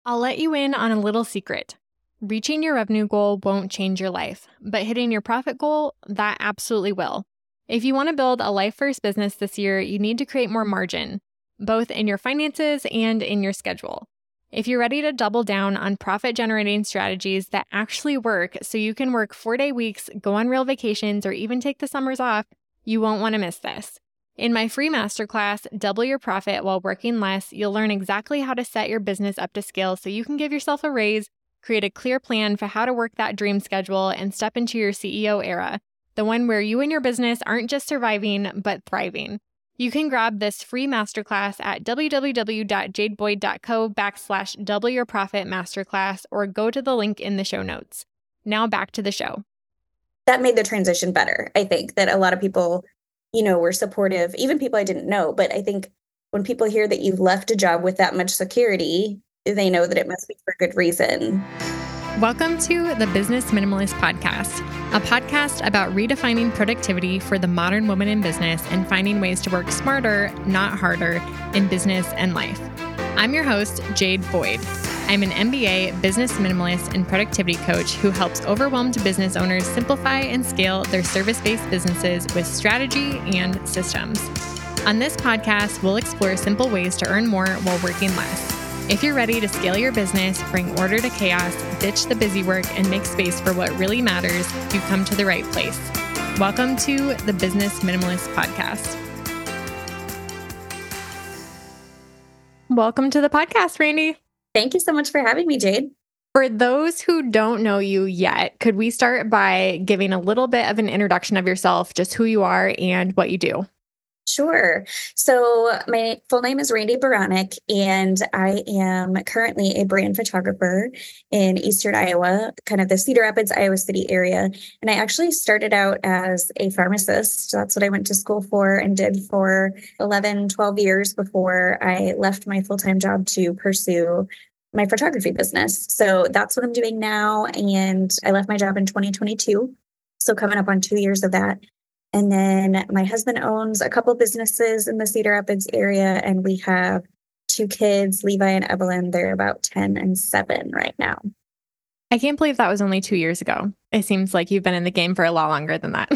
I'll let you in on a little secret. Reaching your revenue goal won't change your life, but hitting your profit goal, that absolutely will. If you want to build a life first business this year, you need to create more margin, both in your finances and in your schedule. If you're ready to double down on profit generating strategies that actually work so you can work 4-day weeks, go on real vacations, or even take the summers off, you won't want to miss this. In my free masterclass, Double Your Profit While Working Less, you'll learn exactly how to set your business up to scale so you can give yourself a raise, create a clear plan for how to work that dream schedule, and step into your CEO era, the one where you and your business aren't just surviving, but thriving. You can grab this free masterclass at www.jadeboyd.co/Double Your Profit Masterclass or go to the link in the show notes. Now back to the show. That made the transition better. I think that a lot of people, were supportive, even people I didn't know. But I think when people hear that you've left a job with that much security, they know that it must be for good reason. Welcome to the Business Minimalist Podcast, a podcast about redefining productivity for the modern woman in business and finding ways to work smarter, not harder, in business and life. I'm your host, Jade Boyd. I'm an MBA business minimalist and productivity coach who helps overwhelmed business owners simplify and scale their service-based businesses with strategy and systems. On this podcast, we'll explore simple ways to earn more while working less. If you're ready to scale your business, bring order to chaos, ditch the busy work, and make space for what really matters, you've come to the right place. Welcome to the Business Minimalist Podcast. Welcome to the podcast, Randy. Thank you so much for having me, Jade. For those who don't know you yet, could we start by giving a little bit of an introduction of yourself, just who you are and what you do? Sure. So my full name is Randy Baranek, and I am currently a brand photographer in Eastern Iowa, kind of the Cedar Rapids, Iowa City area. And I actually started out as a pharmacist. That's what I went to school for and did for 11, 12 years before I left my full-time job to pursue my photography business. So that's what I'm doing now. And I left my job in 2022. So coming up on 2 years of that. And then my husband owns a couple businesses in the Cedar Rapids area, and we have 2 kids, Levi and Evelyn. They're about 10 and 7 right now. I can't believe that was only 2 years ago. It seems like you've been in the game for a lot longer than that.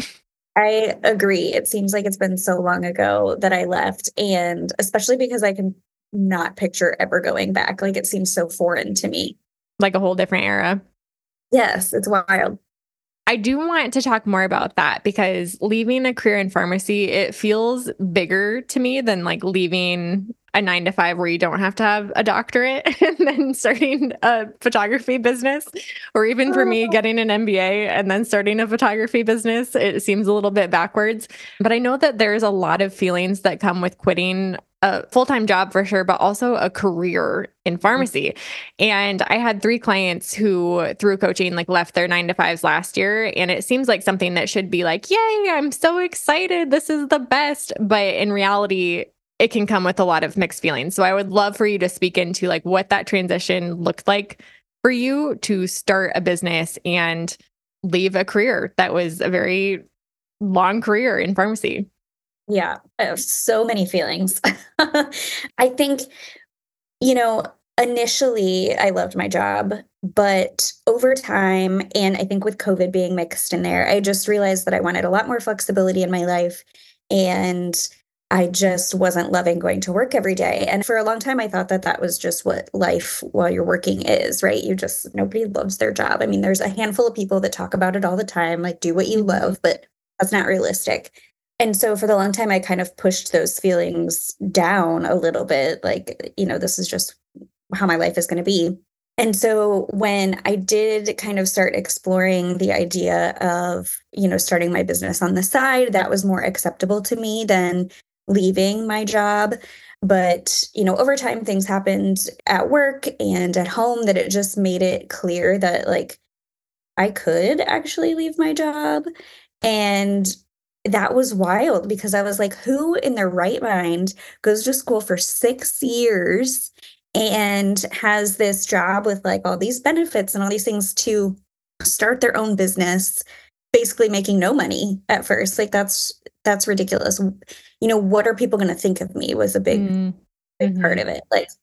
I agree. It seems like it's been so long ago that I left, and especially because I can not picture ever going back. Like, it seems so foreign to me. Like a whole different era. Yes, it's wild. I do want to talk more about that because leaving a career in pharmacy, it feels bigger to me than like leaving a 9-to-5 where you don't have to have a doctorate and then starting a photography business, or even for me, getting an MBA and then starting a photography business. It seems a little bit backwards, but I know that there's a lot of feelings that come with quitting a full-time job for sure, but also a career in pharmacy. And I had 3 clients who, through coaching, like left their 9-to-5s last year. And it seems like something that should be like, yay, I'm so excited. This is the best. But in reality, it can come with a lot of mixed feelings. So I would love for you to speak into like what that transition looked like for you to start a business and leave a career that was a very long career in pharmacy. Yeah, I have so many feelings. I think, initially I loved my job, but over time, and I think with COVID being mixed in there, I just realized that I wanted a lot more flexibility in my life. And I just wasn't loving going to work every day. And for a long time, I thought that that was just what life while you're working is, right? Nobody loves their job. I mean, there's a handful of people that talk about it all the time, like do what you love, but that's not realistic. And so for the long time, I kind of pushed those feelings down a little bit. Like, this is just how my life is going to be. And so when I did kind of start exploring the idea of, starting my business on the side, that was more acceptable to me than leaving my job. But, over time, things happened at work and at home that it just made it clear that like I could actually leave my job. And that was wild because I was like, who in their right mind goes to school for 6 years and has this job with like all these benefits and all these things to start their own business, basically making no money at first? Like, that's ridiculous. What are people going to think of me was a big part of it. Like,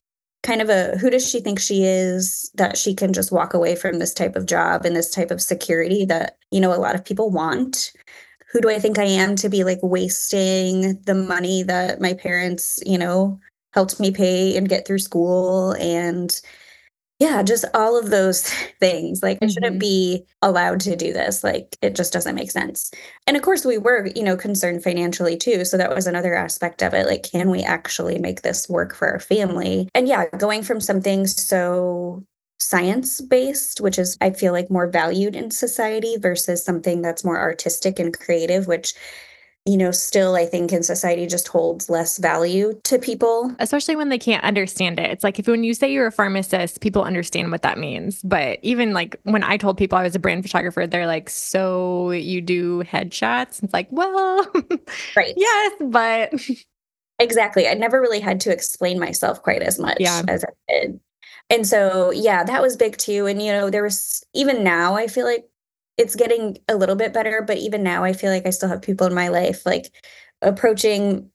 kind of who does she think she is that she can just walk away from this type of job and this type of security that, a lot of people want? Who do I think I am to be like wasting the money that my parents, helped me pay and get through school? And yeah, just all of those things. Like, I shouldn't Mhm. be allowed to do this. Like, it just doesn't make sense. And of course, we were, concerned financially too. So that was another aspect of it. Like, can we actually make this work for our family? And yeah, going from something so science based, which is, I feel like, more valued in society versus something that's more artistic and creative, which still I think in society just holds less value to people. Especially when they can't understand it. It's like if when you say you're a pharmacist, people understand what that means. But even like when I told people I was a brand photographer, they're like, "So you do headshots?" It's like, "Well, Right. yes, but Exactly. I never really had to explain myself quite as much yeah." as I did. And so, yeah, that was big too. And, there was even now, I feel like it's getting a little bit better, but even now, I feel like I still have people in my life like approaching,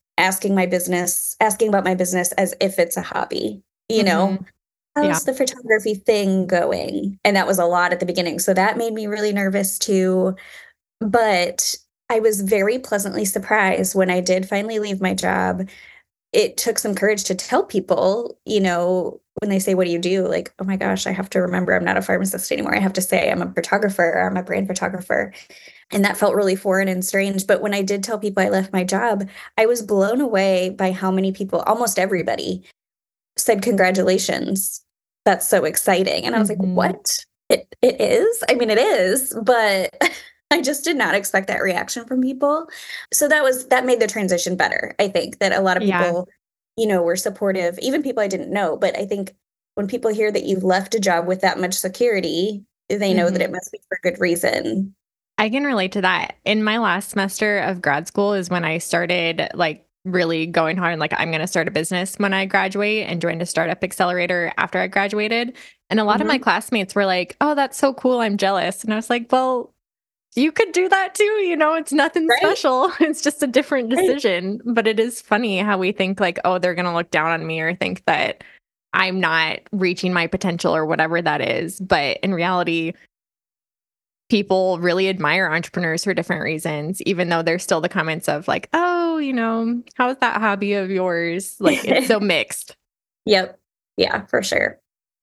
asking about my business as if it's a hobby, Mhm. Yeah. how's the photography thing going? And that was a lot at the beginning. So that made me really nervous too. But I was very pleasantly surprised when I did finally leave my job. It took some courage to tell people, when they say, "What do you do?" Like, "Oh my gosh, I have to remember I'm not a pharmacist anymore. I have to say I'm a photographer, or I'm a brand photographer." And that felt really foreign and strange. But when I did tell people I left my job, I was blown away by how many people, almost everybody, said, "Congratulations. That's so exciting." And I was like, Mhm. "What? It is?" I mean, it is, but I just did not expect that reaction from people. So that made the transition better. I think that a lot of Yeah. people, were supportive, even people I didn't know. But I think when people hear that you've left a job with that much security, they know that it Mhm. must be for good reason. I can relate to that. In my last semester of grad school is when I started like really going hard. Like, I'm going to start a business when I graduate and joined a startup accelerator after I graduated. And a lot of my Mhm. classmates were like, "Oh, that's so cool. I'm jealous." And I was like, "Well, you could do that too. It's nothing Right? special. It's just a different Right. decision." But it is funny how we think like, "Oh, they're going to look down on me or think that I'm not reaching my potential or whatever that is." But in reality, people really admire entrepreneurs for different reasons, even though there's still the comments of like, "Oh, how's that hobby of yours?" Like, it's so mixed. Yep. Yeah, for sure.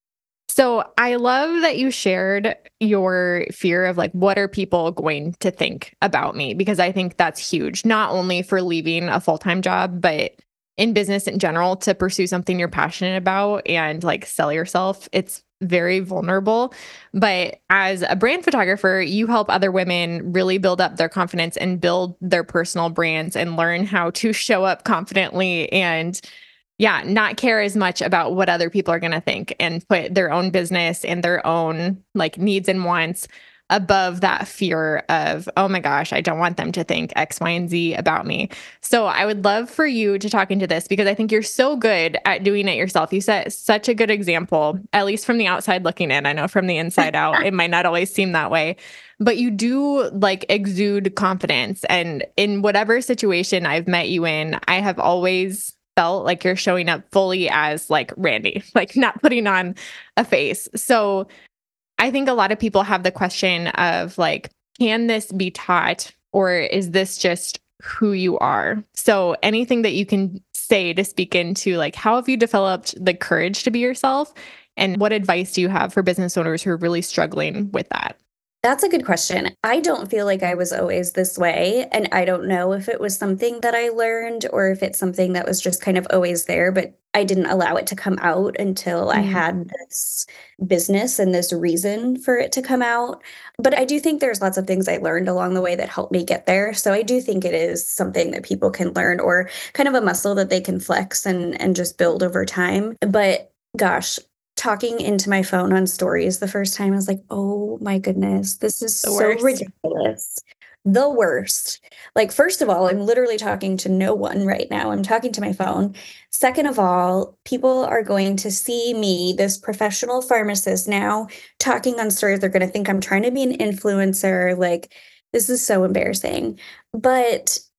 So I love that you shared your fear of like, what are people going to think about me? Because I think that's huge, not only for leaving a full time job, but in business in general to pursue something you're passionate about and like sell yourself. It's very vulnerable. But as a brand photographer, you help other women really build up their confidence and build their personal brands and learn how to show up confidently and yeah, not care as much about what other people are going to think and put their own business and their own like needs and wants above that fear of, "Oh my gosh, I don't want them to think X, Y, and Z about me." So I would love for you to talk into this because I think you're so good at doing it yourself. You set such a good example, at least from the outside looking in. I know from the inside out, it might not always seem that way, but you do like exude confidence. And in whatever situation I've met you in, I have always felt like you're showing up fully as like Randy, like not putting on a face. So I think a lot of people have the question of like, can this be taught or is this just who you are? So anything that you can say to speak into like, how have you developed the courage to be yourself? And what advice do you have for business owners who are really struggling with that? That's a good question. I don't feel like I was always this way, and I don't know if it was something that I learned or if it's something that was just kind of always there, but I didn't allow it to come out until I Mm, had this business and this reason for it to come out. But I do think there's lots of things I learned along the way that helped me get there. So I do think it is something that people can learn or kind of a muscle that they can flex and just build over time. But gosh, talking into my phone on stories the first time, I was like, "Oh my goodness, this is the so worst. ridiculous." The worst. Like, first of all, I'm literally talking to no one right now. I'm talking to my phone. Second of all, people are going to see me, this professional pharmacist now talking on stories. They're going to think I'm trying to be an influencer. Like, this is so embarrassing. But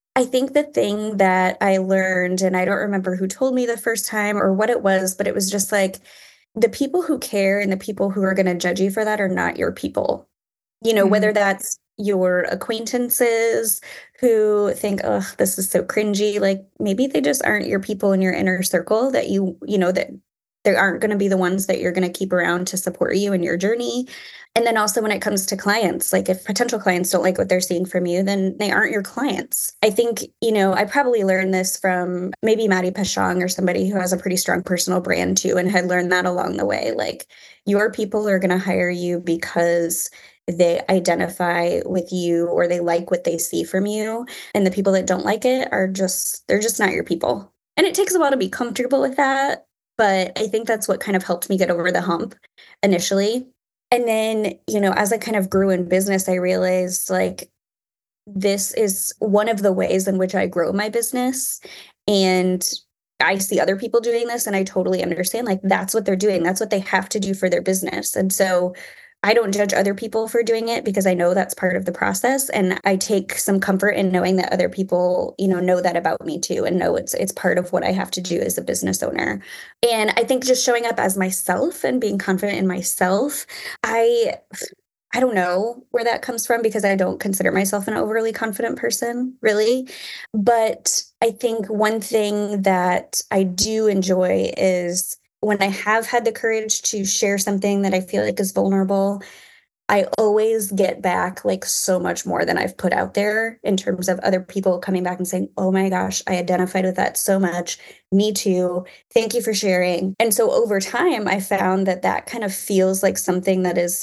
I think the thing that I learned, and I don't remember who told me the first time or what it was, but it was just like the people who care and the people who are going to judge you for that are not your people. Whether Mm, that's your acquaintances who think, oh, this is so cringy, like maybe they just aren't your people in your inner circle that that they aren't going to be the ones that you're going to keep around to support you in your journey. And then also when it comes to clients, like if potential clients don't like what they're seeing from you, then they aren't your clients. I think, I probably learned this from maybe Maddie Pashong or somebody who has a pretty strong personal brand too, and had learned that along the way. Like your people are going to hire you because they identify with you or they like what they see from you. And the people that don't like it they're just not your people. And it takes a while to be comfortable with that. But I think that's what kind of helped me get over the hump initially. And then, as I kind of grew in business, I realized like this is one of the ways in which I grow my business. And I see other people doing this and I totally understand like that's what they're doing. That's what they have to do for their business. And so I don't judge other people for doing it because I know that's part of the process. And I take some comfort in knowing that other people, know that about me too and know it's part of what I have to do as a business owner. And I think just showing up as myself and being confident in myself, I I don't know where that comes from because I don't consider myself an overly confident person, really. But I think one thing that I do enjoy is when I have had the courage to share something that I feel like is vulnerable, I always get back like so much more than I've put out there in terms of other people coming back and saying, oh my gosh, I identified with that so much. Me too. Thank you for sharing. And so over time, I found that that kind of feels like something that is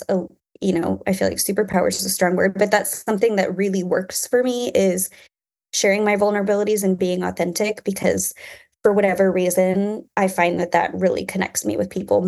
I feel like superpowers is a strong word, but that's something that really works for me is sharing my vulnerabilities and being authentic because for whatever reason, I find that that really connects me with people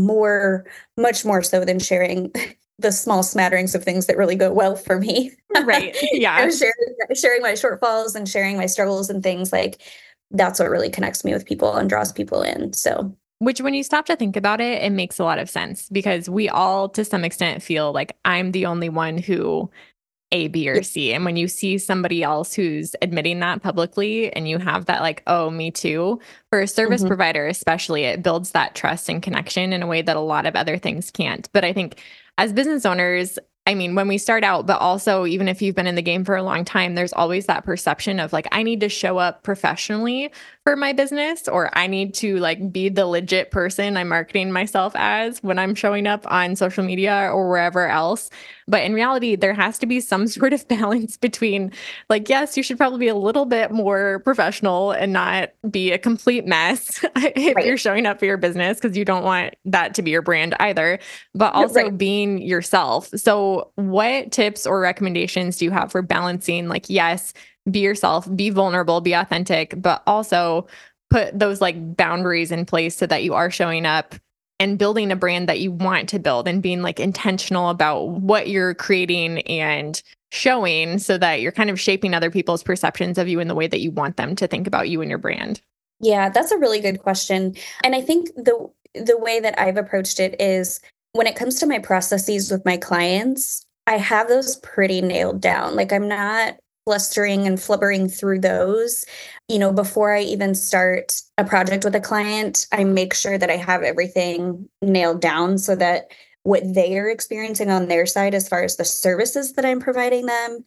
much more so than sharing the small smatterings of things that really go well for me. right. Yeah. Sharing my shortfalls and sharing my struggles and things like that's what really connects me with people and draws people in. So Which, when you stop to think about it, it makes a lot of sense because we all, to some extent, feel like I'm the only one who A, B, or yeah. C. And when you see somebody else who's admitting that publicly and you have that, like, oh, me too, for a service Mhm. provider, especially, it builds that trust and connection in a way that a lot of other things can't. But I think as business owners, I mean, when we start out, but also even if you've been in the game for a long time, there's always that perception of like, I need to show up professionally for my business, or I need to like be the legit person I'm marketing myself as when I'm showing up on social media or wherever else. But in reality, there has to be some sort of balance between like, yes, you should probably be a little bit more professional and not be a complete mess if Right. you're showing up for your business, because you don't want that to be your brand either, but also Right. being yourself. So, what tips or recommendations do you have for balancing, like, yes, be yourself, be vulnerable, be authentic, but also put those like boundaries in place so that you are showing up and building a brand that you want to build and being like intentional about what you're creating and showing so that you're kind of shaping other people's perceptions of you in the way that you want them to think about you and your brand? Yeah, that's a really good question. And I think the way that I've approached it is when it comes to my processes with my clients, I have those pretty nailed down. Like I'm not flustering and flubbering through those. Before I even start a project with a client, I make sure that I have everything nailed down so that what they are experiencing on their side as far as the services that I'm providing them,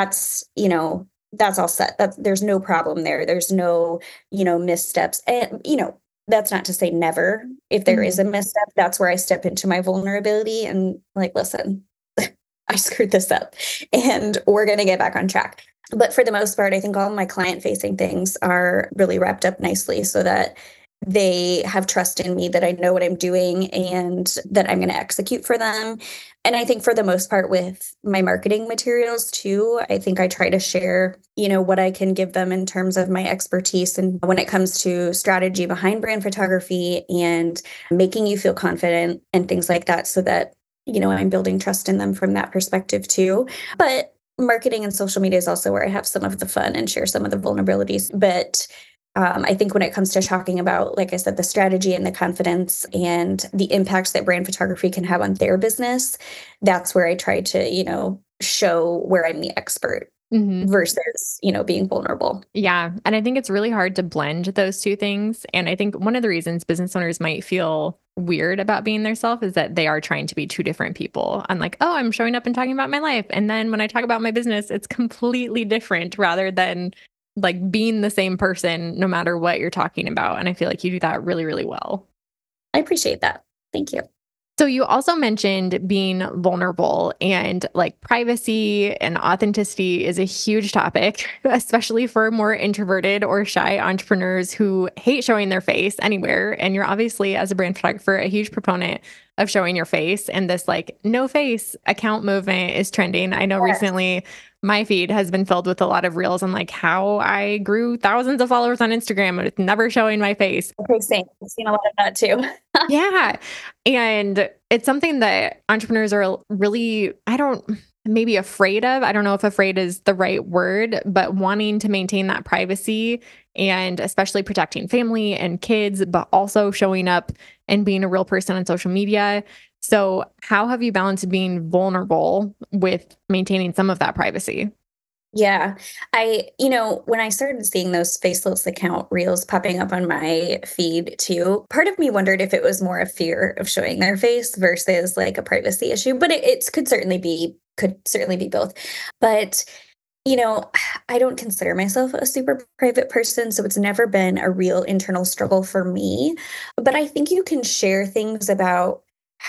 that's all set. There's no problem there. There's no missteps. And, that's not to say never. If there is Mhm. a misstep, that's where I step into my vulnerability and like, listen, I screwed this up and we're going to get back on track. But for the most part, I think all my client facing things are really wrapped up nicely so that they have trust in me that I know what I'm doing and that I'm going to execute for them. And I think for the most part with my marketing materials too, I think I try to share, what I can give them in terms of my expertise and when it comes to strategy behind brand photography and making you feel confident and things like that so that I'm building trust in them from that perspective too. But marketing and social media is also where I have some of the fun and share some of the vulnerabilities. But I think when it comes to talking about, like I said, the strategy and the confidence and the impacts that brand photography can have on their business, that's where I try to, show where I'm the expert. Mhm. versus, being vulnerable. Yeah. And I think it's really hard to blend those two things. And I think one of the reasons business owners might feel weird about being their self is that they are trying to be two different people. I'm like, oh, I'm showing up and talking about my life. And then when I talk about my business, it's completely different rather than like being the same person no matter what you're talking about. And I feel like you do that really, really well. I appreciate that. Thank you. So you also mentioned being vulnerable and like privacy and authenticity is a huge topic, especially for more introverted or shy entrepreneurs who hate showing their face anywhere. And you're obviously, as a brand photographer, a huge proponent of showing your face. And this like no face account movement is trending. I know Yes. recently my feed has been filled with a lot of reels on like how I grew thousands of followers on Instagram and it's never showing my face. Okay, same. I've seen a lot of that too. Yeah. And it's something that entrepreneurs are really, maybe afraid of. I don't know if afraid is the right word, but wanting to maintain that privacy and especially protecting family and kids, but also showing up and being a real person on social media. So, how have you balanced being vulnerable with maintaining some of that privacy? Yeah. When I started seeing those faceless account reels popping up on my feed too, part of me wondered if it was more a fear of showing their face versus like a privacy issue, but it could certainly be both. But, you know, I don't consider myself a super private person, so it's never been a real internal struggle for me. But I think you can share things about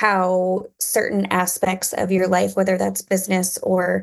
how certain aspects of your life, whether that's business or,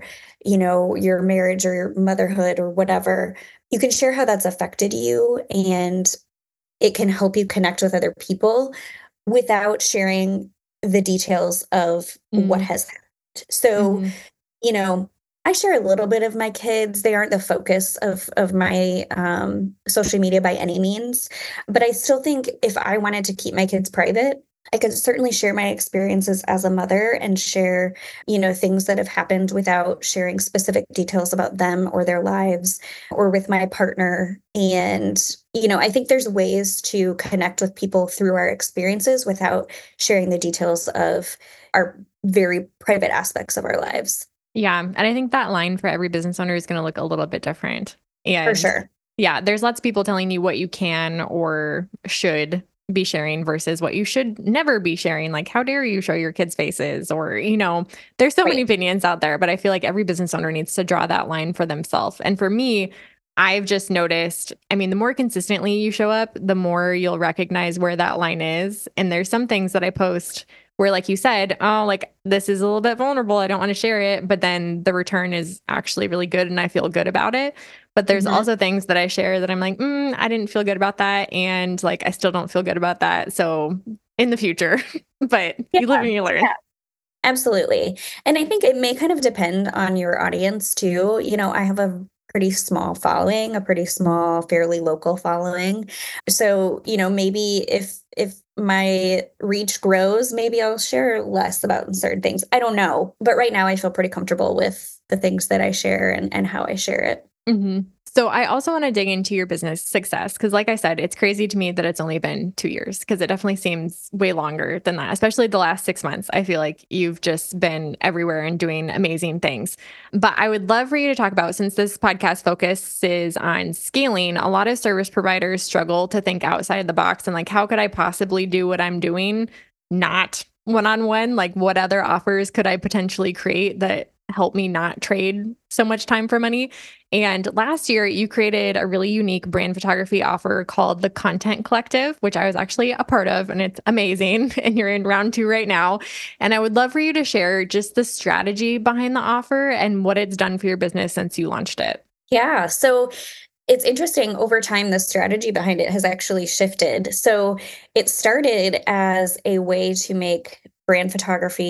your marriage or your motherhood or whatever, you can share how that's affected you and it can help you connect with other people without sharing the details of what Mm, has happened. So, mhm. you know, I share a little bit of my kids. They aren't the focus of my social media by any means, but I still think if I wanted to keep my kids private, I could certainly share my experiences as a mother and share, things that have happened without sharing specific details about them or their lives or with my partner. And, I think there's ways to connect with people through our experiences without sharing the details of our very private aspects of our lives. Yeah, and I think that line for every business owner is gonna look a little bit different. For And sure. yeah, there's lots of people telling you what you can or should be sharing versus what you should never be sharing. Like, how dare you show your kids' faces? Or, there's so many Right. opinions out there, but I feel like every business owner needs to draw that line for themselves. And for me, I've just noticed, I mean, the more consistently you show up, the more you'll recognize where that line is. And there's some things that I post where, like you said, oh, like this is a little bit vulnerable. I don't want to share it. But then the return is actually really good and I feel good about it. But there's Mhm. also things that I share that I'm like, I didn't feel good about that. And like, I still don't feel good about that. So in the future, but Yeah, you live and you learn. yeah, absolutely. And I think it may kind of depend on your audience too. I have a pretty small following, a pretty small, fairly local following. So, maybe if my reach grows, maybe I'll share less about certain things. I don't know. But right now I feel pretty comfortable with the things that I share and how I share it. hmm So I also want to dig into your business success because, like I said, it's crazy to me that it's only been 2 years because it definitely seems way longer than that, especially the last 6 months. I feel like you've just been everywhere and doing amazing things. But I would love for you to talk about, since this podcast focuses on scaling, a lot of service providers struggle to think outside the box and like, how could I possibly do what I'm doing? Not one on one. Like, what other offers could I potentially create that help me not trade so much time for money? And last year, you created a really unique brand photography offer called the Content Collective, which I was actually a part of, and it's amazing. And you're in round two right now. And I would love for you to share just the strategy behind the offer and what it's done for your business since you launched it. Yeah. So it's interesting over time, the strategy behind it has actually shifted. So it started as a way to make brand photography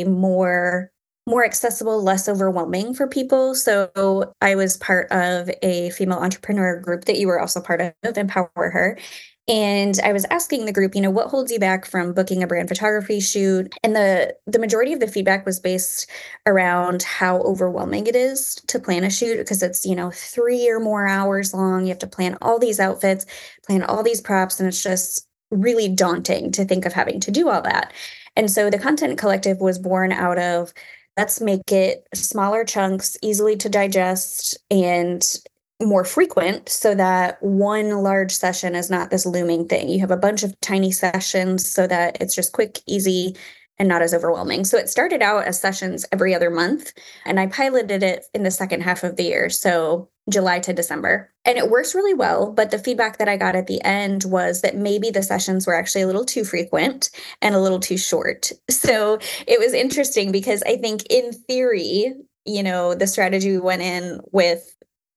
more accessible, less overwhelming for people. So I was part of a female entrepreneur group that you were also part of, Empower Her. And I was asking the group, what holds you back from booking a brand photography shoot? And the majority of the feedback was based around how overwhelming it is to plan a shoot because it's, 3 or more hours long. You have to plan all these outfits, plan all these props, and it's just really daunting to think of having to do all that. And so the Content Collective was born out of let's make it smaller chunks, easily to digest, and more frequent so that one large session is not this looming thing. You have a bunch of tiny sessions so that it's just quick, easy, and not as overwhelming. So it started out as sessions every other month, and I piloted it in the second half of the year. So July to December. And it works really well. But the feedback that I got at the end was that maybe the sessions were actually a little too frequent and a little too short. So it was interesting because I think in theory, the strategy we went in with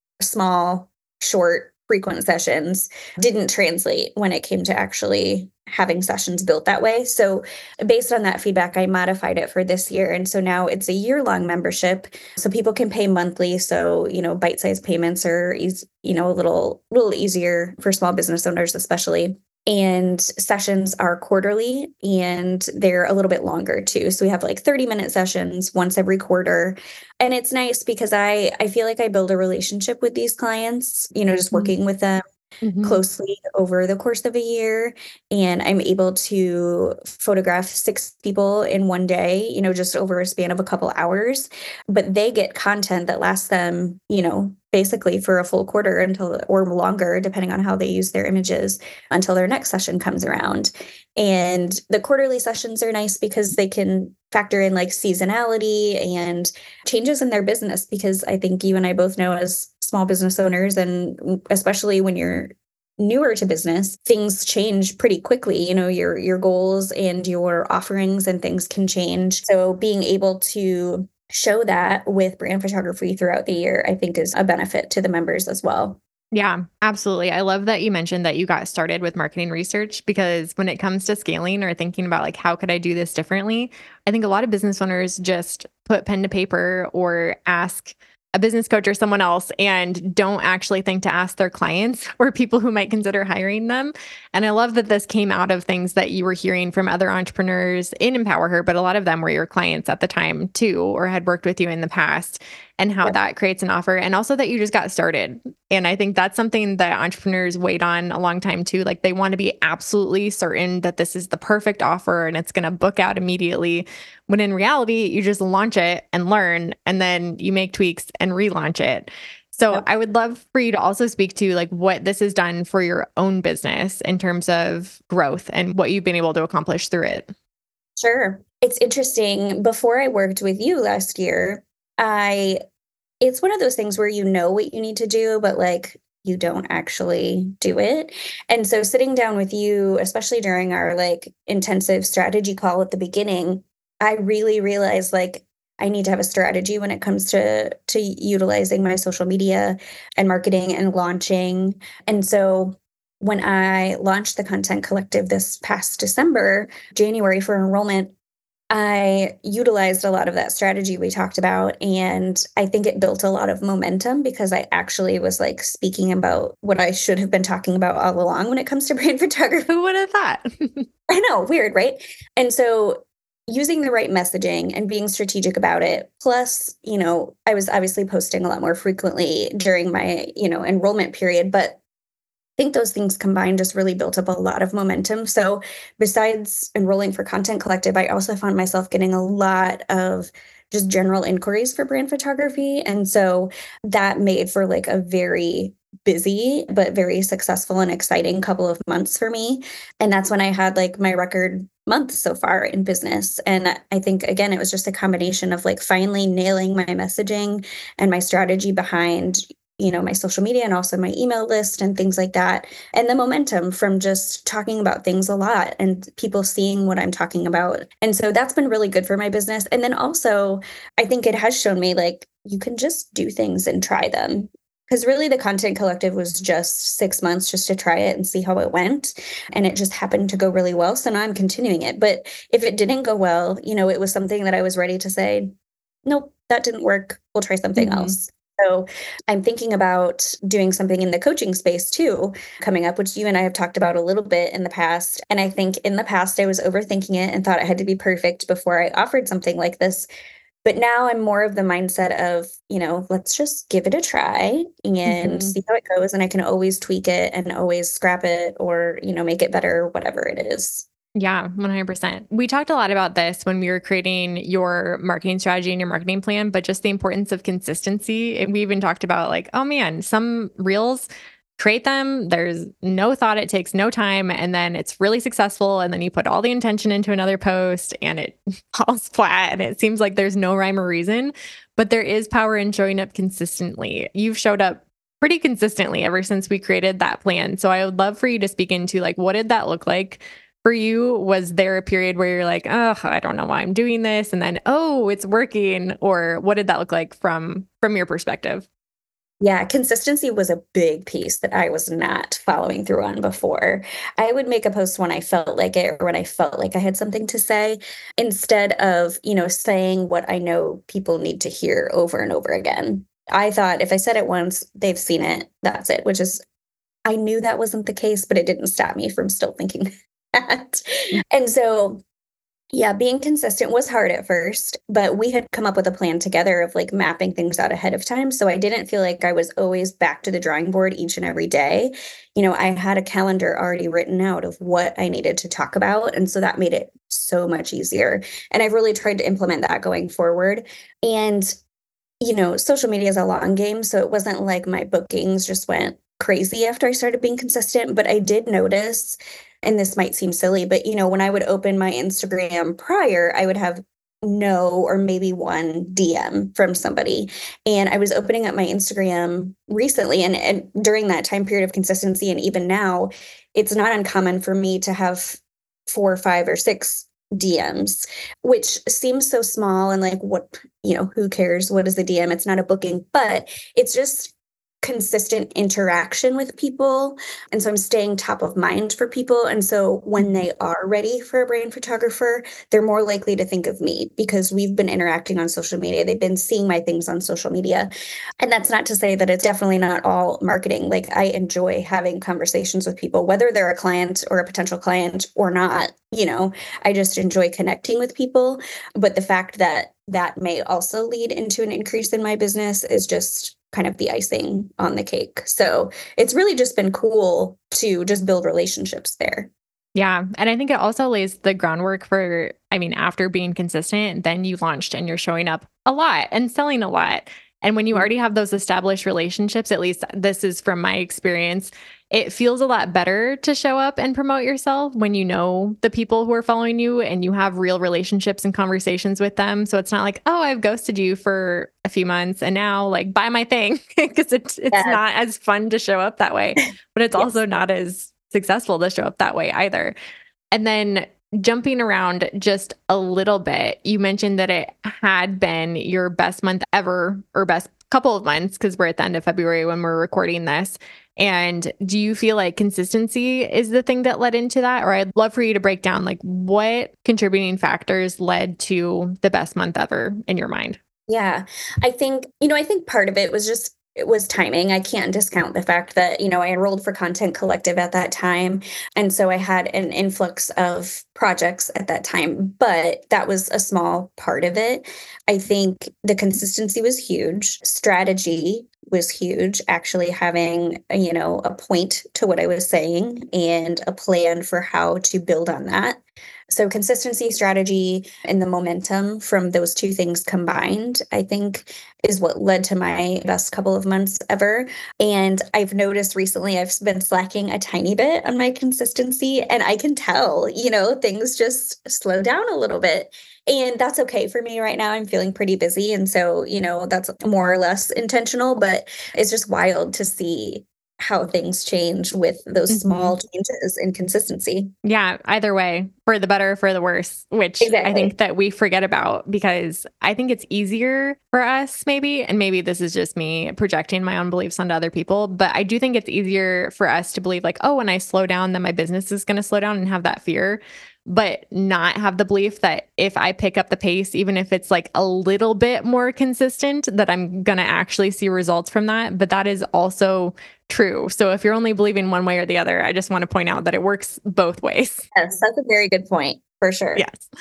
small, short, frequent sessions didn't translate when it came to actually having sessions built that way. So, based on that feedback, I modified it for this year. And so now it's a year-long membership. So people can pay monthly. So, bite-sized payments are a little easier for small business owners, especially. And sessions are quarterly and they're a little bit longer too. So we have like 30-minute sessions once every quarter. And it's nice because I feel like I build a relationship with these clients, just working with them Mm-hmm. closely over the course of a year. And I'm able to photograph 6 people in one day, just over a span of a couple hours. But they get content that lasts them, basically for a full quarter until or longer, depending on how they use their images until their next session comes around. And the quarterly sessions are nice because they can factor in like seasonality and changes in their business. Because I think you and I both know as small business owners, and especially when you're newer to business, things change pretty quickly. Your goals and your offerings and things can change. So being able to show that with brand photography throughout the year, I think is a benefit to the members as well. Yeah, absolutely. I love that you mentioned that you got started with marketing research because when it comes to scaling or thinking about like, how could I do this differently? I think a lot of business owners just put pen to paper or ask a business coach or someone else and don't actually think to ask their clients or people who might consider hiring them. And I love that this came out of things that you were hearing from other entrepreneurs in Empower Her, but a lot of them were your clients at the time too, or had worked with you in the past, and how Yep. that creates an offer. And also that you just got started. And I think that's something that entrepreneurs wait on a long time too. Like they want to be absolutely certain that this is the perfect offer and it's going to book out immediately. When in reality, you just launch it and learn, and then you make tweaks and relaunch it. So Yep. I would love for you to also speak to like what this has done for your own business in terms of growth and what you've been able to accomplish through it. Sure. It's interesting. Before I worked with you last year, I it's one of those things where you know what you need to do, but like you don't actually do it. And so sitting down with you, especially during our like intensive strategy call at the beginning, I really realized like I need to have a strategy when it comes to utilizing my social media and marketing and launching. And so when I launched the Content Collective this past December, January for enrollment, I utilized a lot of that strategy we talked about, and I think it built a lot of momentum because I actually was like speaking about what I should have been talking about all along when it comes to brand photography. Who would have thought? I know, weird, right? And so using the right messaging and being strategic about it. Plus, I was obviously posting a lot more frequently during my, enrollment period, but think those things combined just really built up a lot of momentum. So, besides enrolling for Content Collective, I also found myself getting a lot of just general inquiries for brand photography. And so that made for like a very busy, but very successful and exciting couple of months for me. And that's when I had like my record month so far in business. And I think, again, it was just a combination of like finally nailing my messaging and my strategy behind my social media and also my email list and things like that. And the momentum from just talking about things a lot and people seeing what I'm talking about. And so that's been really good for my business. And then also, I think it has shown me like you can just do things and try them. Because really, the Content Collective was just 6 months just to try it and see how it went. And it just happened to go really well. So now I'm continuing it. But if it didn't go well, it was something that I was ready to say, nope, that didn't work. We'll try something Mhm. else. So I'm thinking about doing something in the coaching space too, coming up, which you and I have talked about a little bit in the past. And I think in the past, I was overthinking it and thought it had to be perfect before I offered something like this. But now I'm more of the mindset of, let's just give it a try and Mhm. see how it goes. And I can always tweak it and always scrap it or, make it better, whatever it is. Yeah, 100%. We talked a lot about this when we were creating your marketing strategy and your marketing plan, but just the importance of consistency. And we even talked about like, oh man, some reels, create them. There's no thought, it takes no time. And then it's really successful. And then you put all the intention into another post and it falls flat. And it seems like there's no rhyme or reason, but there is power in showing up consistently. You've showed up pretty consistently ever since we created that plan. So I would love for you to speak into like, what did that look like for you? Was there a period where you're like, oh, I don't know why I'm doing this, and then oh, it's working? Or what did that look like from your perspective? Yeah, consistency was a big piece that I was not following through on before. I would make a post when I felt like it or when I felt like I had something to say instead of, saying what I know people need to hear over and over again. I thought if I said it once, they've seen it, that's it, which is, I knew that wasn't the case, but it didn't stop me from still thinking that. And so yeah, being consistent was hard at first, but we had come up with a plan together of like mapping things out ahead of time. So I didn't feel like I was always back to the drawing board each and every day. I had a calendar already written out of what I needed to talk about. And so that made it so much easier. And I've really tried to implement that going forward. And, social media is a long game. So it wasn't like my bookings just went crazy after I started being consistent, but I did notice, and this might seem silly, but when I would open my Instagram prior, I would have no or maybe one DM from somebody. And I was opening up my Instagram recently, and during that time period of consistency, and even now, it's not uncommon for me to have 4 or 5 or 6 DMs, which seems so small and like what, who cares? What is a DM? It's not a booking, but it's just consistent interaction with people. And so I'm staying top of mind for people. And so when they are ready for a brand photographer, they're more likely to think of me because we've been interacting on social media. They've been seeing my things on social media. And that's not to say that it's definitely not all marketing. Like I enjoy having conversations with people, whether they're a client or a potential client or not. I just enjoy connecting with people. But the fact that that may also lead into an increase in my business is just kind of the icing on the cake. So it's really just been cool to just build relationships there. Yeah. And I think it also lays the groundwork for, I mean, after being consistent, then you launched and you're showing up a lot and selling a lot. And when you Mhm. already have those established relationships, at least this is from my experience, it feels a lot better to show up and promote yourself when you know the people who are following you and you have real relationships and conversations with them. So it's not like, oh, I've ghosted you for a few months and now like buy my thing because it's Yeah. not as fun to show up that way, but it's Yes. also not as successful to show up that way either. And then jumping around just a little bit, you mentioned that it had been your best month ever or best couple of months because we're at the end of February when we're recording this. And do you feel like consistency is the thing that led into that? Or I'd love for you to break down like what contributing factors led to the best month ever in your mind. Yeah. I think part of it was timing. I can't discount the fact that, I enrolled for Content Collective at that time. And so I had an influx of projects at that time, but that was a small part of it. I think the consistency was huge. Strategy was huge, actually having, a point to what I was saying and a plan for how to build on that. So consistency, strategy, and the momentum from those two things combined, I think is what led to my best couple of months ever. And I've noticed recently I've been slacking a tiny bit on my consistency and I can tell, things just slow down a little bit. And that's okay for me right now. I'm feeling pretty busy. And so, that's more or less intentional, but it's just wild to see how things change with those small Mhm. changes in consistency. Yeah, either way, for the better, for the worse, which I Exactly. think that we forget about because I think it's easier for us, maybe, and maybe this is just me projecting my own beliefs onto other people, but I do think it's easier for us to believe, like, oh, when I slow down, then my business is going to slow down and have that fear, but not have the belief that if I pick up the pace, even if it's like a little bit more consistent, that I'm going to actually see results from that. But that is also true. So if you're only believing one way or the other, I just want to point out that it works both ways. Yes, that's a very good point, for sure. Yes.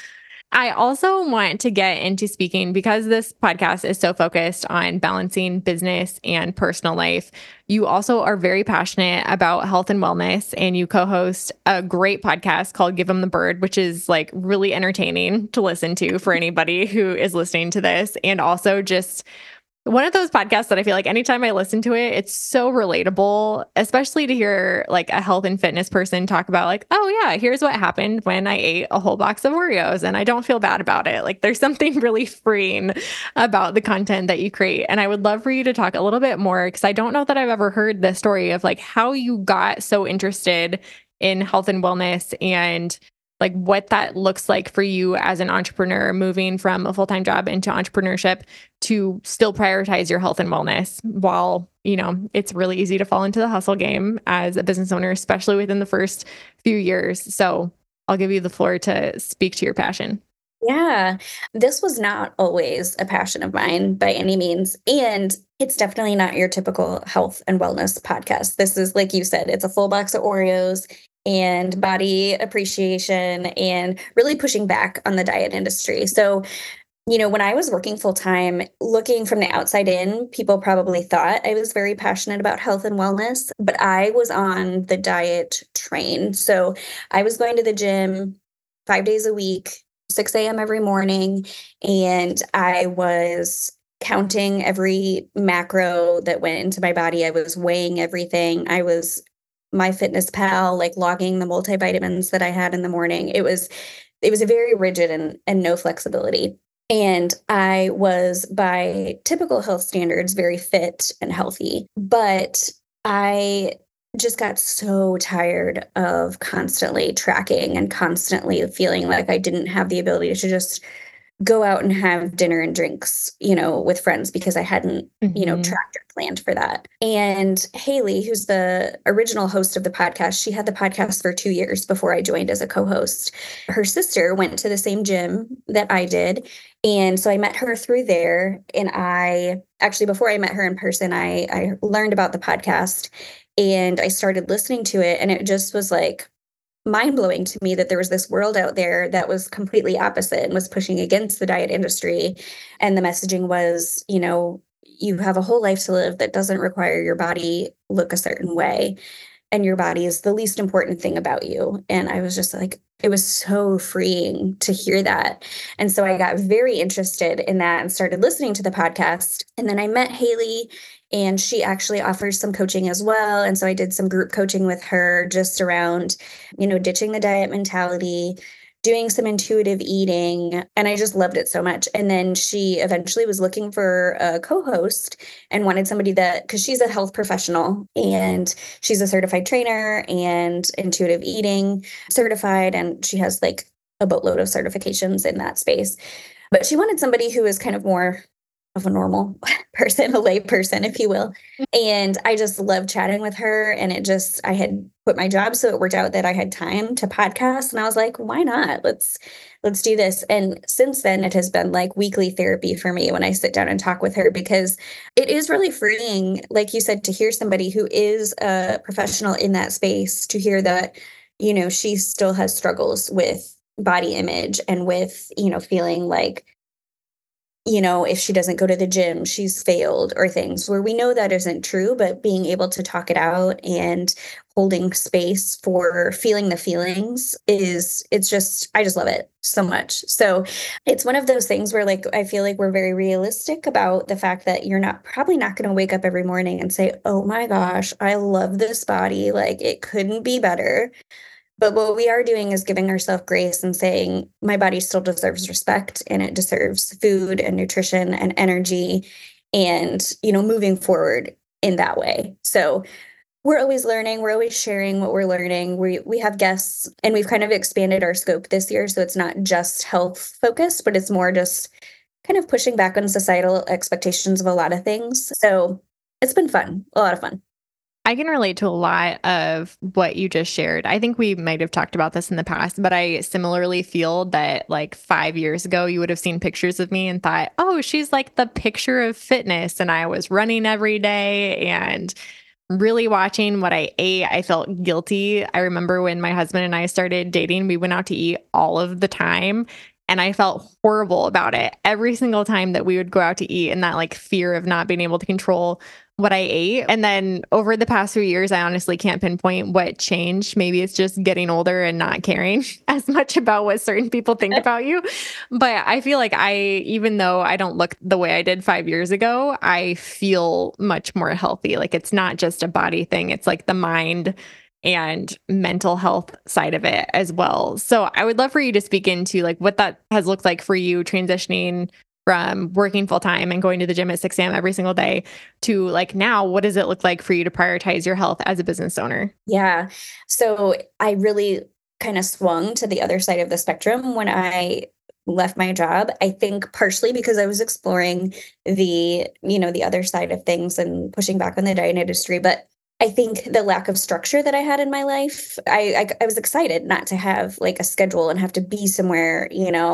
I also want to get into speaking because this podcast is so focused on balancing business and personal life. You also are very passionate about health and wellness, and you co host a great podcast called Give 'em the Bird, which is like really entertaining to listen to for anybody who is listening to this. And also just one of those podcasts that I feel like anytime I listen to it, it's so relatable, especially to hear like a health and fitness person talk about like, oh yeah, here's what happened when I ate a whole box of Oreos and I don't feel bad about it. Like there's something really freeing about the content that you create. And I would love for you to talk a little bit more because I don't know that I've ever heard the story of like how you got so interested in health and wellness and like what that looks like for you as an entrepreneur moving from a full-time job into entrepreneurship to still prioritize your health and wellness while, it's really easy to fall into the hustle game as a business owner, especially within the first few years. So I'll give you the floor to speak to your passion. Yeah, this was not always a passion of mine by any means. And it's definitely not your typical health and wellness podcast. This is, like you said, it's a full box of Oreos and body appreciation and really pushing back on the diet industry. So, when I was working full time, looking from the outside in, people probably thought I was very passionate about health and wellness, but I was on the diet train. So I was going to the gym 5 days a week, 6 a.m. every morning, and I was counting every macro that went into my body. I was weighing everything. I was MyFitnessPal, like logging the multivitamins that I had in the morning. It was a very rigid and no flexibility. And I was, by typical health standards, very fit and healthy. But I just got so tired of constantly tracking and constantly feeling like I didn't have the ability to just go out and have dinner and drinks, with friends because I hadn't, tracked or planned for that. And Haley, who's the original host of the podcast, she had the podcast for 2 years before I joined as a co-host. Her sister went to the same gym that I did. And so I met her through there. And before I met her in person, I learned about the podcast and I started listening to it. And it just was like, mind-blowing to me that there was this world out there that was completely opposite and was pushing against the diet industry. And the messaging was, you have a whole life to live that doesn't require your body look a certain way. And your body is the least important thing about you. And I was just like, it was so freeing to hear that. And so I got very interested in that and started listening to the podcast. And then I met Haley, and she actually offers some coaching as well. And so I did some group coaching with her just around, ditching the diet mentality, doing some intuitive eating. And I just loved it so much. And then she eventually was looking for a co-host and wanted somebody because she's a health professional and she's a certified trainer and intuitive eating certified. And she has like a boatload of certifications in that space. But she wanted somebody who is kind of more of a normal person, a lay person, if you will. And I just loved chatting with her. And I had quit my job. So it worked out that I had time to podcast. And I was like, why not? Let's do this. And since then, it has been like weekly therapy for me when I sit down and talk with her, because it is really freeing, like you said, to hear somebody who is a professional in that space, to hear that, she still has struggles with body image and with, feeling like, if she doesn't go to the gym, she's failed, or things where we know that isn't true, but being able to talk it out and holding space for feeling the feelings I just love it so much. So it's one of those things where like, I feel like we're very realistic about the fact that you're probably not going to wake up every morning and say, oh my gosh, I love this body. Like it couldn't be better. But what we are doing is giving ourselves grace and saying, my body still deserves respect and it deserves food and nutrition and energy and, moving forward in that way. So we're always learning. We're always sharing what we're learning. We have guests, and we've kind of expanded our scope this year. So it's not just health focused, but it's more just kind of pushing back on societal expectations of a lot of things. So it's been fun, a lot of fun. I can relate to a lot of what you just shared. I think we might have talked about this in the past, but I similarly feel that like 5 years ago, you would have seen pictures of me and thought, oh, she's like the picture of fitness. And I was running every day and really watching what I ate. I felt guilty. I remember when my husband and I started dating, we went out to eat all of the time. And I felt horrible about it every single time that we would go out to eat, and that like fear of not being able to control what I ate. And then over the past few years, I honestly can't pinpoint what changed. Maybe it's just getting older and not caring as much about what certain people think about you. But I feel like even though I don't look the way I did 5 years ago, I feel much more healthy. Like it's not just a body thing, it's like the mind and mental health side of it as well. So I would love for you to speak into like what that has looked like for you transitioning from working full time and going to the gym at 6 a.m. every single day to like now, what does it look like for you to prioritize your health as a business owner? Yeah. So I really kind of swung to the other side of the spectrum when I left my job. I think partially because I was exploring the other side of things and pushing back on the diet industry, but I think the lack of structure that I had in my life, I was excited not to have like a schedule and have to be somewhere,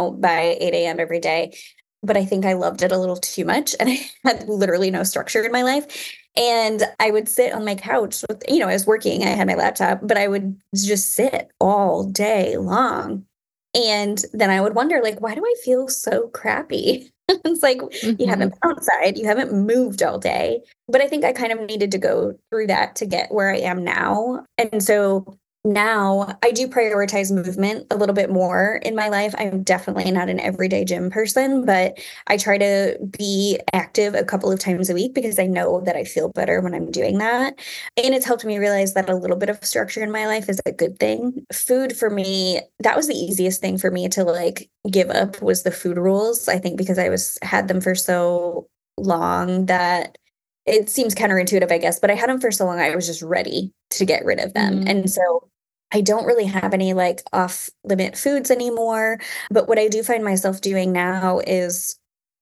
by 8 a.m. every day. But I think I loved it a little too much and I had literally no structure in my life. And I would sit on my couch with, I was working, I had my laptop, but I would just sit all day long. And then I would wonder, like, why do I feel so crappy? It's like you Hmm. haven't been outside, you haven't moved all day. But I think I kind of needed to go through that to get where I am now. And so now I do prioritize movement a little bit more in my life. I'm definitely not an everyday gym person, but I try to be active a couple of times a week because I know that I feel better when I'm doing that. And it's helped me realize that a little bit of structure in my life is a good thing. Food for me, that was the easiest thing for me to like give up was the food rules. I think because had them for so long that it seems counterintuitive, I guess, but I had them for so long, I was just ready to get rid of them. Hmm. And so I don't really have any like off limit foods anymore. But what I do find myself doing now is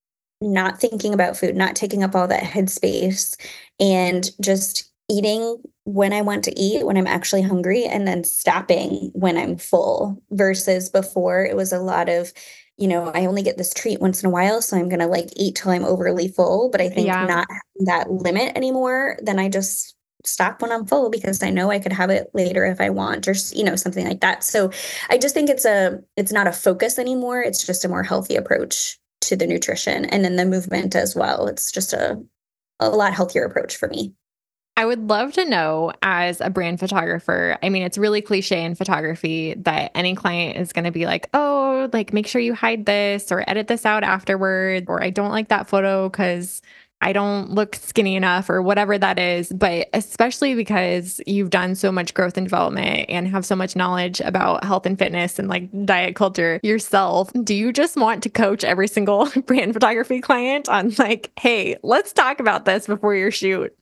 not thinking about food, not taking up all that headspace, and just eating when I want to eat, when I'm actually hungry, and then stopping when I'm full. Versus before, it was a lot of, I only get this treat once in a while, so I'm going to like eat till I'm overly full. But I think Yeah. not having that limit anymore, then I just stop when I'm full because I know I could have it later if I want or something like that. So I just think it's not a focus anymore. It's just a more healthy approach to the nutrition and then the movement as well. It's just a lot healthier approach for me. I would love to know as a brand photographer. I mean, it's really cliche in photography that any client is going to be like, oh, like make sure you hide this or edit this out afterward, or I don't like that photo because I don't look skinny enough or whatever that is. But especially because you've done so much growth and development and have so much knowledge about health and fitness and like diet culture yourself, do you just want to coach every single brand photography client on like, hey, let's talk about this before your shoot?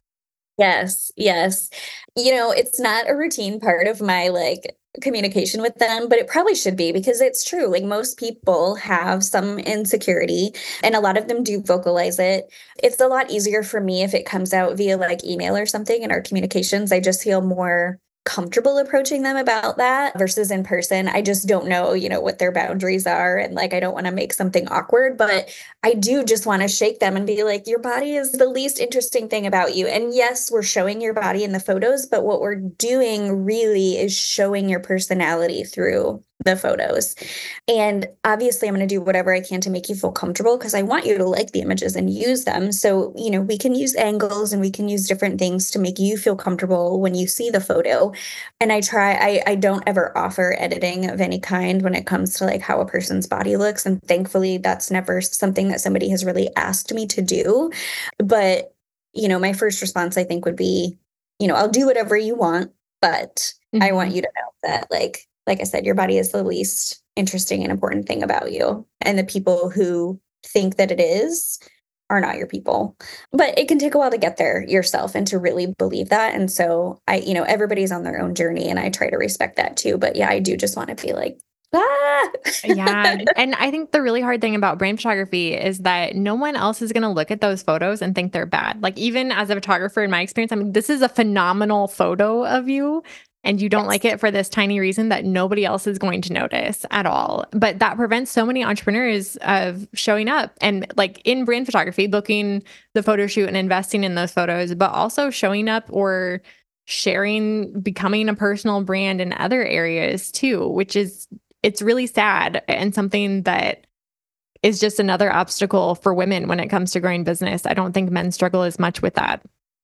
Yes, yes. It's not a routine part of my like communication with them, but it probably should be because it's true. Like most people have some insecurity and a lot of them do vocalize it. It's a lot easier for me if it comes out via like email or something in our communications. I just feel more comfortable approaching them about that versus in person. I just don't know, what their boundaries are. And like, I don't want to make something awkward, but I do just want to shake them and be like, your body is the least interesting thing about you. And yes, we're showing your body in the photos, but what we're doing really is showing your personality through the photos. And obviously, I'm going to do whatever I can to make you feel comfortable because I want you to like the images and use them. So, we can use angles and we can use different things to make you feel comfortable when you see the photo. And I don't ever offer editing of any kind when it comes to like how a person's body looks. And thankfully, that's never something that somebody has really asked me to do. But, my first response, I think, would be, I'll do whatever you want, but I want Mhm. you to know that, like I said, your body is the least interesting and important thing about you. And the people who think that it is are not your people. But it can take a while to get there yourself and to really believe that. And so everybody's on their own journey and I try to respect that too. But yeah, I do just want to be like, ah. Yeah. And I think the really hard thing about brand photography is that no one else is going to look at those photos and think they're bad. Like, even as a photographer, in my experience, I mean, this is a phenomenal photo of you. And you don't Yes. like it for this tiny reason that nobody else is going to notice at all. But that prevents so many entrepreneurs of showing up and like in brand photography, booking the photo shoot and investing in those photos, but also showing up or sharing, becoming a personal brand in other areas too, which is it's really sad and something that is just another obstacle for women when it comes to growing business. I don't think men struggle as much with that.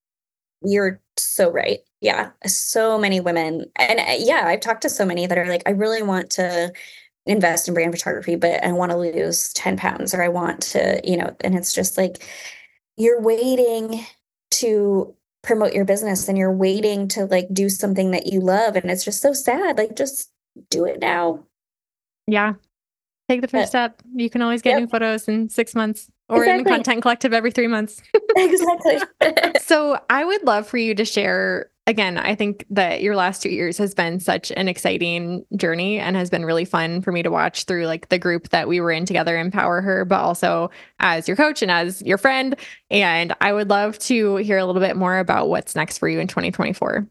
You're so right. Yeah. So many women. And yeah, I've talked to so many that are like, I really want to invest in brand photography, but I want to lose 10 pounds or I want to, and it's just like, you're waiting to promote your business and you're waiting to like do something that you love. And it's just so sad. Like, just do it now. Yeah. Take the first But step. You can always get yep, new photos in 6 months or in the exactly. content collective every 3 months. Exactly. So I would love for you to share. Again, I think that your last 2 years has been such an exciting journey and has been really fun for me to watch through like the group that we were in together, Empower Her, but also as your coach and as your friend. And I would love to hear a little bit more about what's next for you in 2024.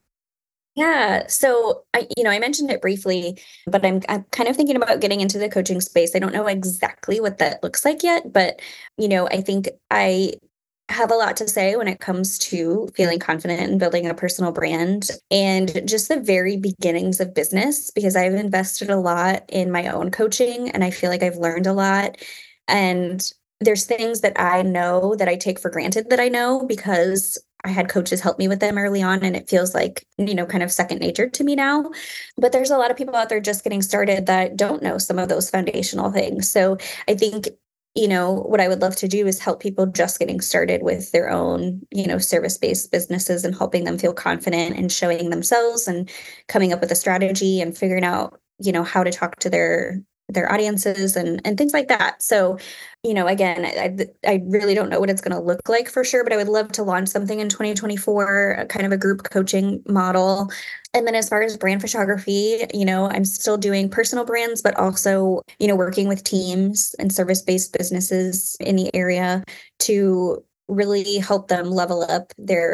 Yeah. So I mentioned it briefly, but I'm kind of thinking about getting into the coaching space. I don't know exactly what that looks like yet, but I think I have a lot to say when it comes to feeling confident in building a personal brand and just the very beginnings of business, because I've invested a lot in my own coaching and I feel like I've learned a lot. And there's things that I know that I take for granted that I know because I had coaches help me with them early on, and it feels like, kind of second nature to me now. But there's a lot of people out there just getting started that don't know some of those foundational things. So I think, what I would love to do is help people just getting started with their own, service-based businesses and helping them feel confident and showing themselves and coming up with a strategy and figuring out, how to talk to their audiences and things like that. So, again, I really don't know what it's going to look like for sure, but I would love to launch something in 2024, a kind of a group coaching model. And then as far as brand photography, I'm still doing personal brands, but also, working with teams and service-based businesses in the area to really help them level up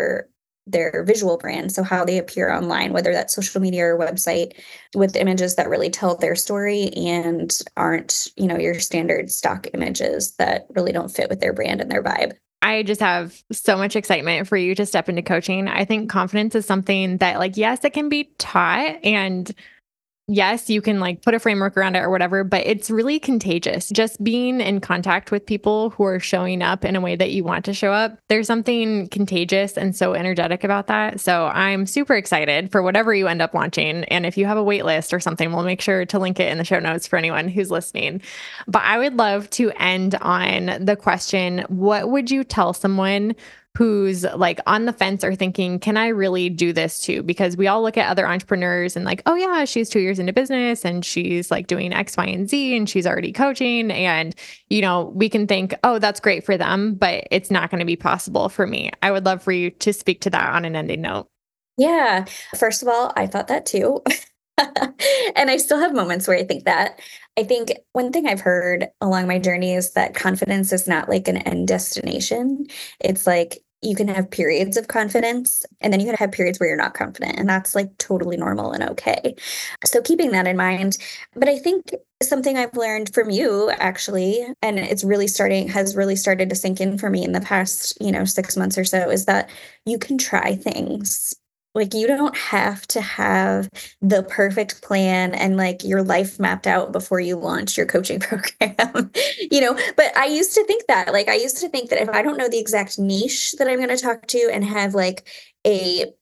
their visual brand. So how they appear online, whether that's social media or website, with images that really tell their story and aren't, your standard stock images that really don't fit with their brand and their vibe. I just have so much excitement for you to step into coaching. I think confidence is something that, like, yes, it can be taught, and yes, you can like put a framework around it or whatever, but it's really contagious. Just being in contact with people who are showing up in a way that you want to show up, there's something contagious and so energetic about that. So I'm super excited for whatever you end up launching. And if you have a wait list or something, we'll make sure to link it in the show notes for anyone who's listening. But I would love to end on the question, what would you tell someone who's like on the fence or thinking, can I really do this too? Because we all look at other entrepreneurs and like, oh yeah, she's 2 years into business and she's like doing X, Y, and Z and she's already coaching. And, we can think, oh, that's great for them, but it's not going to be possible for me. I would love for you to speak to that on an ending note. Yeah. First of all, I thought that too. And I still have moments where I think that. I think one thing I've heard along my journey is that confidence is not like an end destination. It's like you can have periods of confidence and then you can have periods where you're not confident. And that's like totally normal and okay. So keeping that in mind. But I think something I've learned from you actually, and has really started to sink in for me in the past, 6 months or so, is that you can try things. Like, you don't have to have the perfect plan and like your life mapped out before you launch your coaching program, but I used to think that, like, I used to think that if I don't know the exact niche that I'm going to talk to and have like a,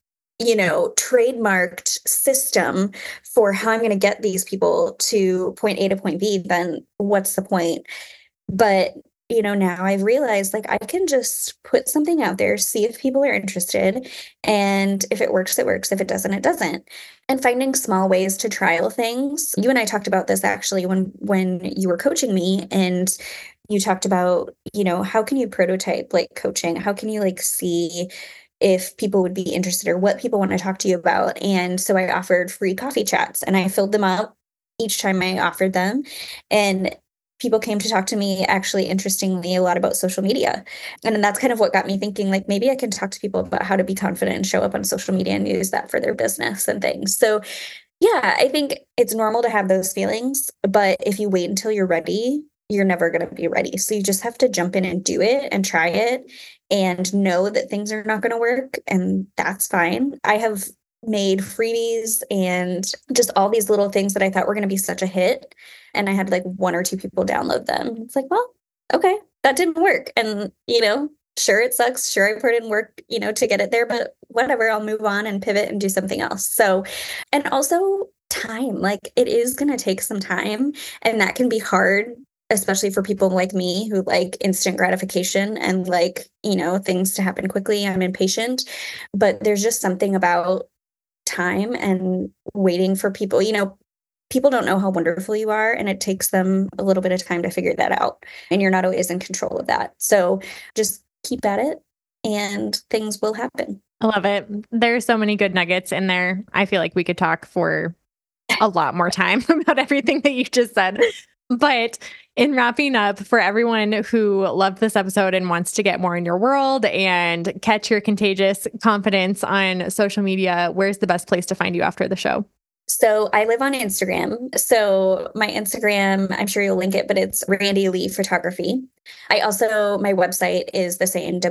trademarked system for how I'm going to get these people to point A to point B, then what's the point? But, now I've realized like I can just put something out there, see if people are interested. And if it works, it works. If it doesn't, it doesn't. And finding small ways to trial things. You and I talked about this actually when you were coaching me, and you talked about, how can you prototype like coaching? How can you like see if people would be interested or what people want to talk to you about? And so I offered free coffee chats and I filled them up each time I offered them. And people came to talk to me, actually, interestingly, a lot about social media. And then that's kind of what got me thinking, like, maybe I can talk to people about how to be confident and show up on social media and use that for their business and things. So, yeah, I think it's normal to have those feelings, but if you wait until you're ready, you're never going to be ready. So you just have to jump in and do it and try it and know that things are not going to work. And that's fine. I have made freebies and just all these little things that I thought were going to be such a hit. And I had like one or two people download them. It's like, well, okay, that didn't work. And, sure, it sucks. Sure, I put in work, to get it there, but whatever, I'll move on and pivot and do something else. So, and also time, like it is going to take some time, and that can be hard, especially for people like me who like instant gratification and like, things to happen quickly. I'm impatient, but there's just something about time and waiting for people. People don't know how wonderful you are, and it takes them a little bit of time to figure that out. And you're not always in control of that. So just keep at it and things will happen. I love it. There's so many good nuggets in there. I feel like we could talk for a lot more time about everything that you just said. But in wrapping up, for everyone who loved this episode and wants to get more in your world and catch your contagious confidence on social media, where's the best place to find you after the show? So I live on Instagram. So my Instagram, I'm sure you'll link it, but it's Randy Lee Photography. My website is the same,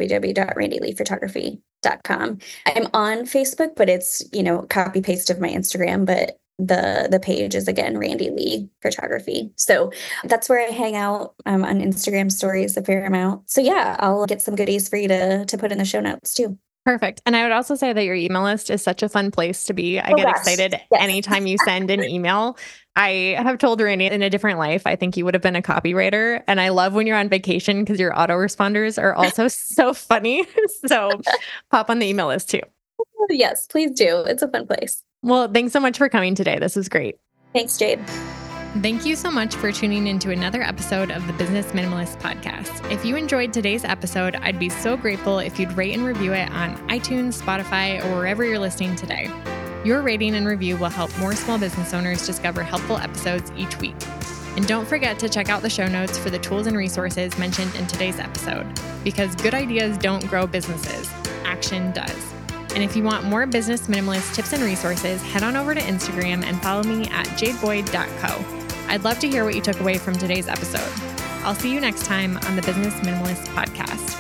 www.randyleephotography.com. I'm on Facebook, but it's, copy paste of my Instagram, but the page is again Randy Lee Photography. So that's where I hang out. I'm on Instagram stories a fair amount. So yeah, I'll get some goodies for you to put in the show notes too. Perfect. And I would also say that your email list is such a fun place to be. I get excited anytime you send an email. I have told Randy in a different life, I think you would have been a copywriter. And I love when you're on vacation because your autoresponders are also so funny. So pop on the email list too. Yes, please do. It's a fun place. Well, thanks so much for coming today. This was great. Thanks, Jade. Thank you so much for tuning into another episode of the Business Minimalist Podcast. If you enjoyed today's episode, I'd be so grateful if you'd rate and review it on iTunes, Spotify, or wherever you're listening today. Your rating and review will help more small business owners discover helpful episodes each week. And don't forget to check out the show notes for the tools and resources mentioned in today's episode, because good ideas don't grow businesses, action does. And if you want more business minimalist tips and resources, head on over to Instagram and follow me at jadeboyd.co. I'd love to hear what you took away from today's episode. I'll see you next time on the Business Minimalist Podcast.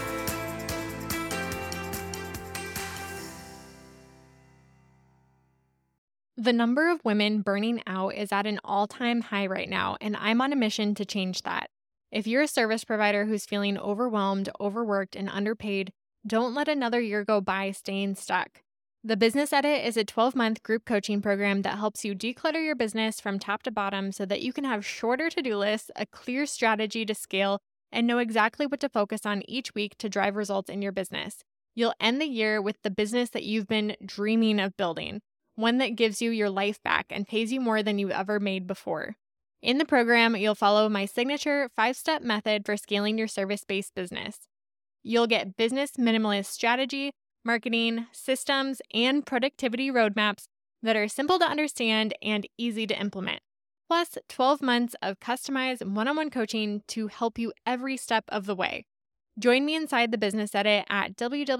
The number of women burning out is at an all-time high right now, and I'm on a mission to change that. If you're a service provider who's feeling overwhelmed, overworked, and underpaid, don't let another year go by staying stuck. The Business Edit is a 12-month group coaching program that helps you declutter your business from top to bottom so that you can have shorter to-do lists, a clear strategy to scale, and know exactly what to focus on each week to drive results in your business. You'll end the year with the business that you've been dreaming of building, one that gives you your life back and pays you more than you ever made before. In the program, you'll follow my signature 5-step method for scaling your service-based business. You'll get business minimalist strategy, marketing, systems, and productivity roadmaps that are simple to understand and easy to implement. Plus, 12 months of customized one-on-one coaching to help you every step of the way. Join me inside the Business Edit at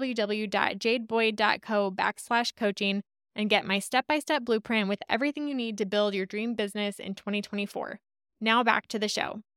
www.jadeboyd.co/coaching and get my step-by-step blueprint with everything you need to build your dream business in 2024. Now back to the show.